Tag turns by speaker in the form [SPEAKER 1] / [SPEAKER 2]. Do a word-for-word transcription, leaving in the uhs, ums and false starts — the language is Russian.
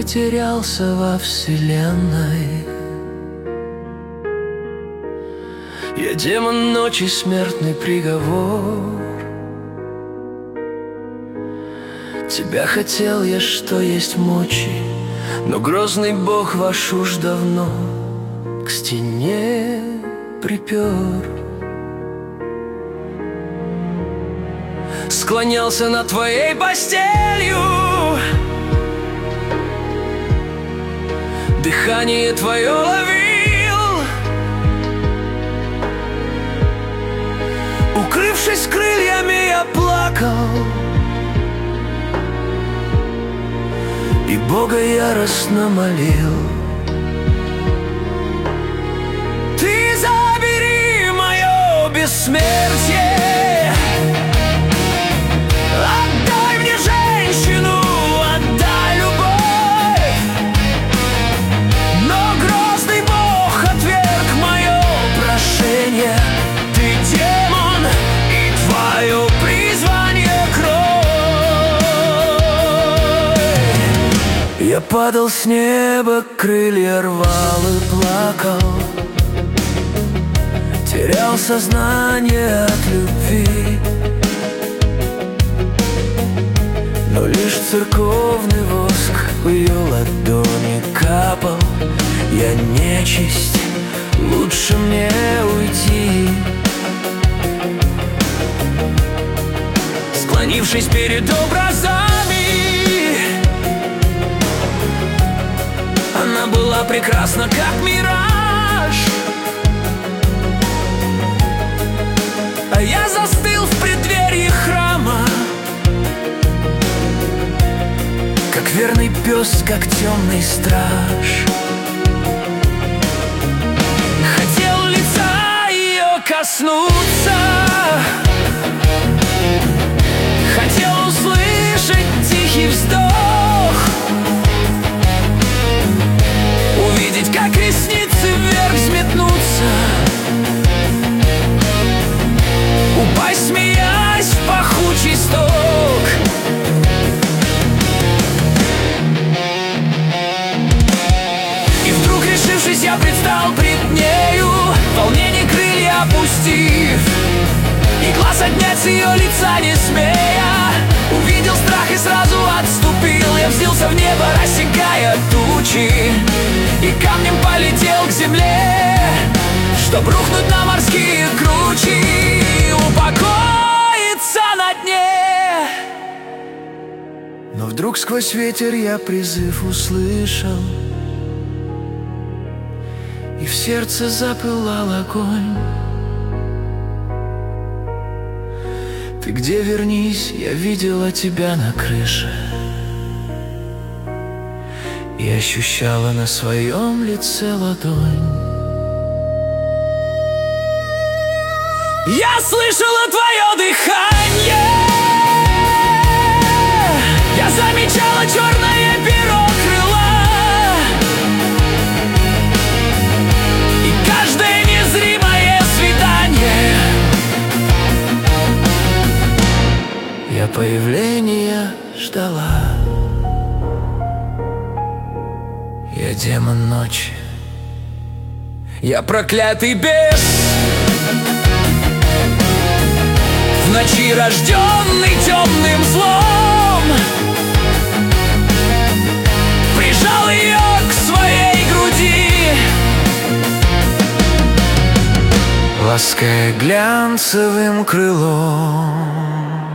[SPEAKER 1] потерялся во вселенной. Я демон ночи, смертный приговор. Тебя хотел я, что есть мочи, но грозный бог ваш уж давно к стене припер. Склонялся над твоей постелью, дыхание твое ловил, укрывшись крыльями, я плакал, и Бога яростно молил: ты забери мое бессмертие, отдай мне женщину, отдай любовь. Но грозный Бог отверг мое прошение. Ты демон, и твое призвание кровь. Я падал с неба, крылья рвал и плакал, терял сознание от любви. Но лишь церковный воск в ее ладони капал. Я нечисть, лучше мне уйти. Склонившись перед образами, она была прекрасна, как мираж, а я застыл в преддверии храма, как верный пес, как темный страж. Хотел лица ее коснуться, хотел услышать тихий вздох, увидеть, как ресницы вверх взметнутся, упасть, смеясь, в пахучий сток. И вдруг, решившись, я предстал пред нею, волнение крылья опустив, и глаз отнять с ее лица не смея. Увидел страх и сразу отступил. Я взвился в небо, рассекая тучи, и камнем полетел к земле, чтоб рухнуть на морские кручи и упокоиться на дне. Но вдруг сквозь ветер я призыв услышал, и в сердце запылал огонь. Ты где, вернись, я видела тебя на крыше и ощущала на своем лице ладонь. Я слышала твое дыхание, я замечала черное перо крыла, и каждое незримое свидание я появления ждала. Я демон ночи, я проклятый бес, в ночи рожденный темным злом, прижал ее к своей груди, лаская глянцевым крылом.